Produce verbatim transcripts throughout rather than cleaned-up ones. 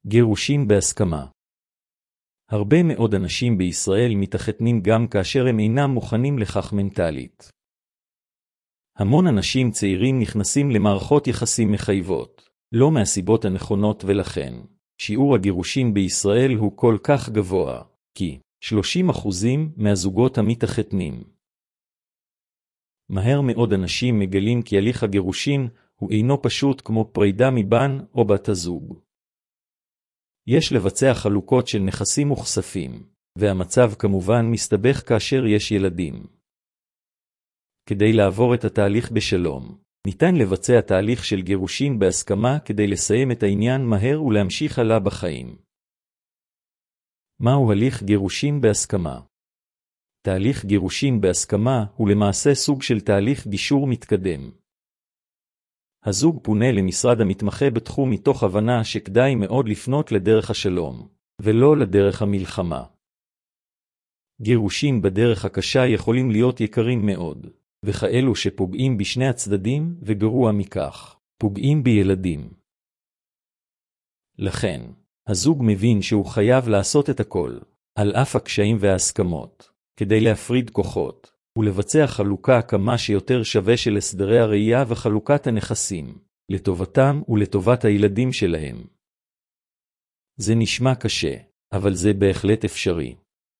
גירושים בהסכמה. הרבה מאוד אנשים בישראל מתחתנים גם כאשר הם אינם מוכנים לכך מנטלית. המון אנשים צעירים נכנסים למערכות יחסים מחייבות, לא מהסיבות הנכונות, ולכן שיעור הגירושים בישראל הוא כל כך גבוה, כי שלושים אחוזים מהזוגות המתחתנים. מהר מאוד אנשים מגלים כי הליך הגירושים הוא אינו פשוט כמו פרידה מבן או בת הזוג. יש לבצע חלוקות של נכסים וכספים, והמצב כמובן מסתבך כאשר יש ילדים. כדי לעבור את התהליך בשלום, ניתן לבצע תהליך של גירושים בהסכמה כדי לסיים את העניין מהר ולהמשיך הלאה בחיים. מהו הליך גירושים בהסכמה? תהליך גירושים בהסכמה הוא למעשה סוג של תהליך גישור מתקדם. הזוג פונה למשרד המתמחה בתחום מתוך הבנה שכדאי מאוד לפנות לדרך השלום, ולא לדרך המלחמה. גירושים בדרך הקשה יכולים להיות יקרים מאוד, וכאלו שפוגעים בשני הצדדים, וגרוע מכך, פוגעים בילדים. לכן, הזוג מבין שהוא חייב לעשות את הכל, על אף הקשיים וההסכמות, כדי להפריד כוחות, ולבצע חלוקה כמה שיותר שווה של הסדרי הראייה וחלוקת הנכסים, לטובתם ולטובת הילדים שלהם. זה נשמע קשה, אבל זה בהחלט אפשרי.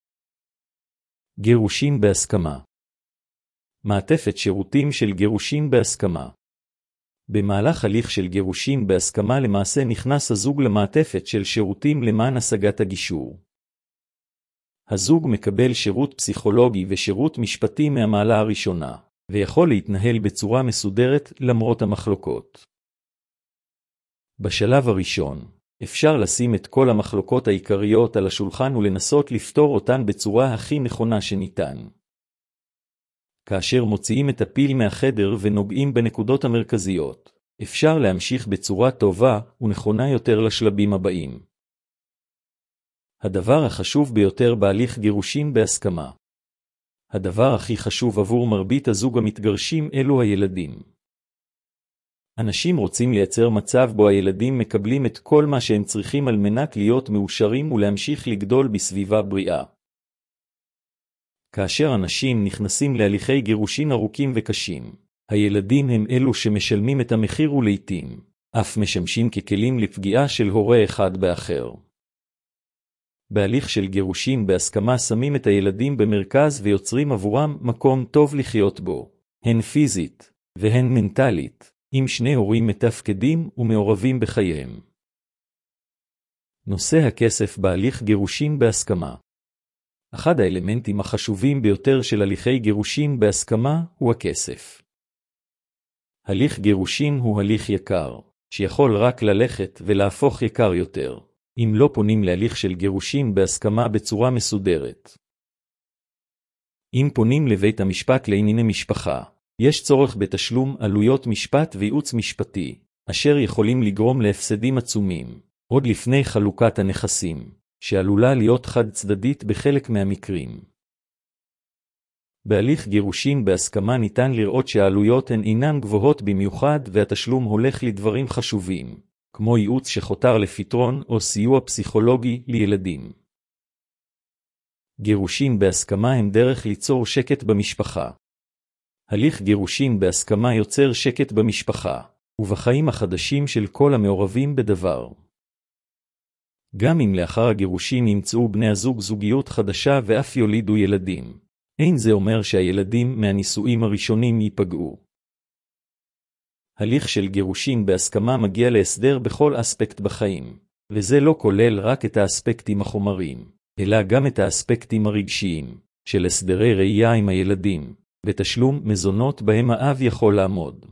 גירושים בהסכמה. מעטפת שירותים של גירושים בהסכמה. במהלך הליך של גירושים בהסכמה למעשה נכנס הזוג למעטפת של שירותים למען השגת הגישור. הזוג מקבל שירות פסיכולוגי ושירות משפטי מהמעלה הראשונה, ויכול להתנהל בצורה מסודרת למרות המחלוקות. בשלב הראשון, אפשר לשים את כל המחלוקות העיקריות על השולחן ולנסות לפתור אותן בצורה הכי נכונה שניתן. כאשר מוציאים את הפיל מהחדר ונוגעים בנקודות המרכזיות, אפשר להמשיך בצורה טובה ונכונה יותר לשלבים הבאים. הדבר החשוב ביותר בהליך גירושים בהסכמה. הדבר הכי חשוב עבור מרבית הזוג המתגרשים אלו הילדים. אנשים רוצים לייצר מצב בו הילדים מקבלים את כל מה שהם צריכים על מנת להיות מאושרים ולהמשיך לגדול בסביבה בריאה. כאשר אנשים נכנסים להליכי גירושים ארוכים וקשים, הילדים הם אלו שמשלמים את המחיר ולעיתים, אף משמשים ככלים לפגיעה של הורה אחד באחר. בהליך של גירושים בהסכמה שמים את הילדים במרכז ויוצרים עבורם מקום טוב לחיות בו, הן פיזית והן מנטלית, עם שני הורים מתפקדים ומעורבים בחייהם. נושא הכסף בהליך גירושים בהסכמה. אחד האלמנטים החשובים ביותר של הליכי גירושים בהסכמה הוא הכסף. הליך גירושים הוא הליך יקר, שיכול רק ללכת ולהפוך יקר יותר, אם לא פונים להליך של גירושים בהסכמה בצורה מסודרת. אם פונים לבית המשפט לענייני משפחה, יש צורך בתשלום עלויות משפט וייעוץ משפטי, אשר יכולים לגרום להפסדים עצומים, עוד לפני חלוקת הנכסים, שעלולה להיות חד צדדית בחלק מהמקרים. בהליך גירושים בהסכמה ניתן לראות שהעלויות הן אינן גבוהות במיוחד והתשלום הולך לדברים חשובים, כמו ייעוץ שחותר לפתרון או סיוע פסיכולוגי לילדים. גירושים בהסכמה הם דרך ליצור שקט במשפחה. הליך גירושים בהסכמה יוצר שקט במשפחה, ובחיים החדשים של כל המעורבים בדבר. גם אם לאחר הגירושים ימצאו בני הזוג זוגיות חדשה ואף יולידו ילדים, אין זה אומר שהילדים מהנישואים הראשונים ייפגעו. הליך של גירושים בהסכמה מגיע להסדר בכל אספקט בחיים, וזה לא כולל רק את האספקטים החומריים, אלא גם את האספקטים הרגשיים, של הסדרי ראייה עם הילדים, ותשלום מזונות בהם האב יכול לעמוד.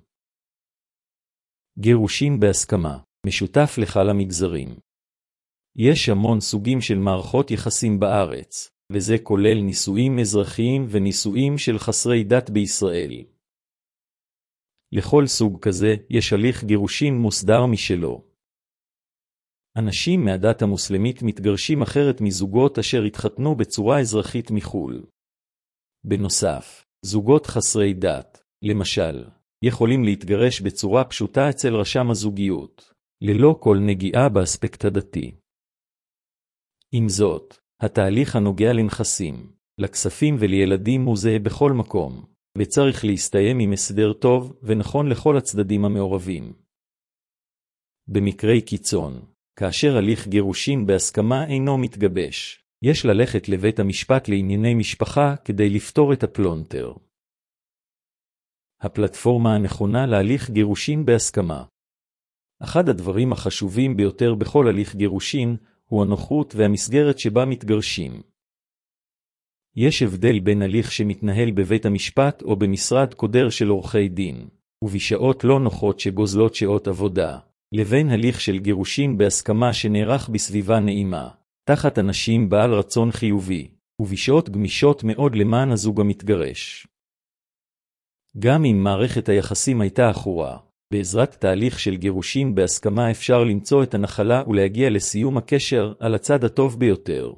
גירושים בהסכמה, משותף לכל המגזרים. יש המון סוגים של מערכות יחסים בארץ, וזה כולל נישואים אזרחיים ונישואים של חסרי דת בישראל. לכל סוג כזה יש הליך גירושים מוסדר משלו. אנשים מהדת המוסלמית מתגרשים אחרת מזוגות אשר התחתנו בצורה אזרחית מחול. בנוסף, זוגות חסרי דת, למשל, יכולים להתגרש בצורה פשוטה אצל רשם הזוגיות, ללא כל נגיעה באספקט הדתי. עם זאת, התהליך הנוגע לנכסים, לכספים ולילדים הוא זהה בכל מקום, וצריך להסתיים עם הסדר טוב ונכון לכל הצדדים המעורבים. במקרי קיצון, כאשר הליך גירושין בהסכמה אינו מתגבש, יש ללכת לבית המשפט לענייני משפחה כדי לפתור את הפלונטר. הפלטפורמה הנכונה להליך גירושין בהסכמה. אחד הדברים החשובים ביותר בכל הליך גירושין הוא הנוחות והמסגרת שבה מתגרשים. יש הבדל בין הליך שמתנהל בבית המשפט או במשרד קודר של עורכי דין, ובשעות לא נוחות שגוזלות שעות עבודה, לבין הליך של גירושין בהסכמה שנערך בסביבה נעימה, תחת אנשים בעל רצון חיובי, ובשעות גמישות מאוד למען הזוג המתגרש. גם אם מערכת היחסים הייתה אחורה, בעזרת תהליך של גירושין בהסכמה אפשר למצוא את הנחלה ולהגיע לסיום הקשר על הצד הטוב ביותר.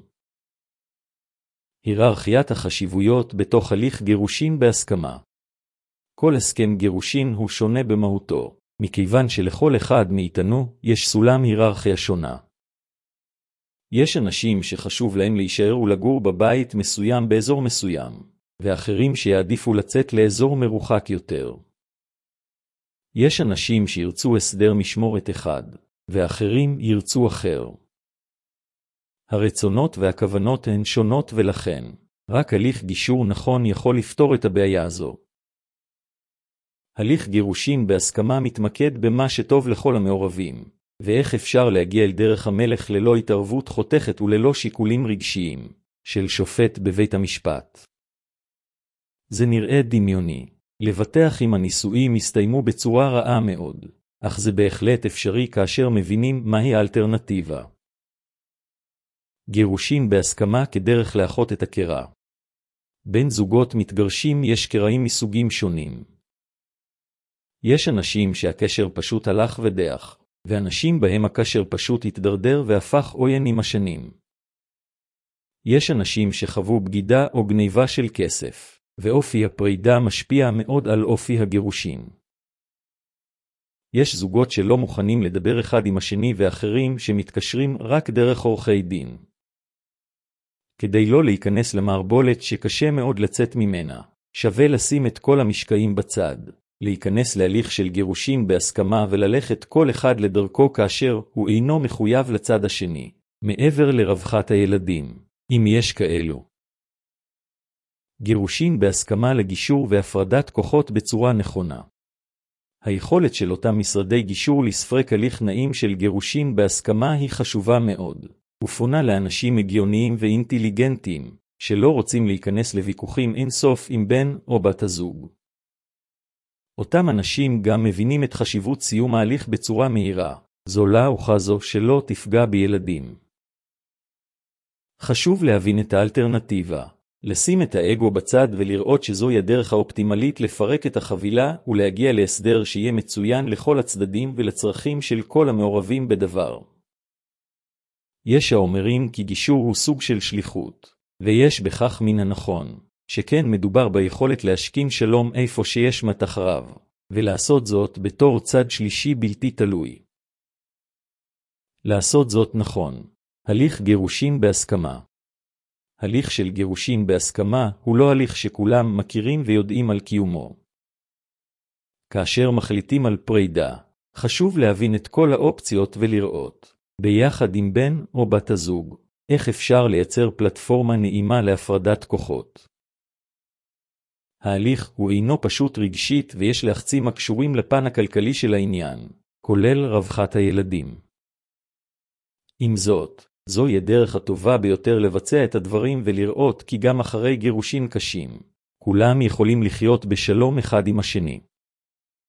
היררכיית החשיבויות בתוך הליך גירושין בהסכמה. כל הסכם גירושין הוא שונה במהותו, מכיוון שלכל אחד מאיתנו יש סולם היררכיה שונה. יש אנשים שחשוב להם להישאר ולגור בבית מסוים באזור מסוים, ואחרים שיעדיפו לצאת לאזור מרוחק יותר. יש אנשים שירצו הסדר משמורת אחד, ואחרים ירצו אחר. הרצונות והכוונות הן שונות ולכן, רק הליך גישור נכון יכול לפתור את הבעיה הזו. הליך גירושין בהסכמה מתמקד במה שטוב לכל המעורבים, ואיך אפשר להגיע אל דרך המלך ללא התערבות חותכת וללא שיקולים רגשיים, של שופט בבית המשפט. זה נראה דמיוני, לבטח אם הנישואים הסתיימו בצורה רעה מאוד, אך זה בהחלט אפשרי כאשר מבינים מהי האלטרנטיבה. גירושין בהסכמה כדרך לאחות את הקרע. בין זוגות מתגרשים יש קרעים מסוגים שונים. יש אנשים שהקשר פשוט הלך ודח, ואנשים בהם הקשר פשוט התדרדר והפך עוין עם השנים. יש אנשים שחוו בגידה או גניבה של כסף, ואופי הפרידה משפיע מאוד על אופי הגירושין. יש זוגות שלא מוכנים לדבר אחד עם השני ואחרים שמתקשרים רק דרך עורכי דין. כדי לא להיכנס למערבולת שקשה מאוד לצאת ממנה, שווה לשים את כל המשקעים בצד, להיכנס להליך של גירושין בהסכמה וללכת כל אחד לדרכו כאשר הוא אינו מחויב לצד השני, מעבר לרווחת הילדים, אם יש כאלו. גירושין בהסכמה לגישור והפרדת כוחות בצורה נכונה. היכולת של אותם משרדי גישור לספרק הליך נעים של גירושין בהסכמה היא חשובה מאוד, ופונה לאנשים הגיוניים ואינטליגנטיים, שלא רוצים להיכנס לוויכוחים אינסוף עם בן או בת הזוג. אותם אנשים גם מבינים את חשיבות סיום ההליך בצורה מהירה, זולה או חזו שלא תפגע בילדים. חשוב להבין את האלטרנטיבה, לשים את האגו בצד ולראות שזוהי הדרך האופטימלית לפרק את החבילה ולהגיע להסדר שיהיה מצוין לכל הצדדים ולצרכים של כל המעורבים בדבר. יש האומרים כי גישור הוא סוג של שליחות, ויש בכך מן הנכון, שכן מדובר ביכולת להשכין שלום איפה שיש מתח רב, ולעשות זאת בתור צד שלישי בלתי תלוי. לעשות זאת נכון. הליך גירושין בהסכמה. הליך של גירושין בהסכמה הוא לא הליך שכולם מכירים ויודעים על קיומו. כאשר מחליטים על פרידה, חשוב להבין את כל האופציות ולראות, ביחד עם בן או בת הזוג, איך אפשר לייצר פלטפורמה נעימה להפרדת כוחות. ההליך הוא אינו פשוט רגשית ויש לחצים הקשורים לפן הכלכלי של העניין, כולל רווחת הילדים. עם זאת, זוהי הדרך הטובה ביותר לבצע את הדברים ולראות כי גם אחרי גירושין קשים, כולם יכולים לחיות בשלום אחד עם השני.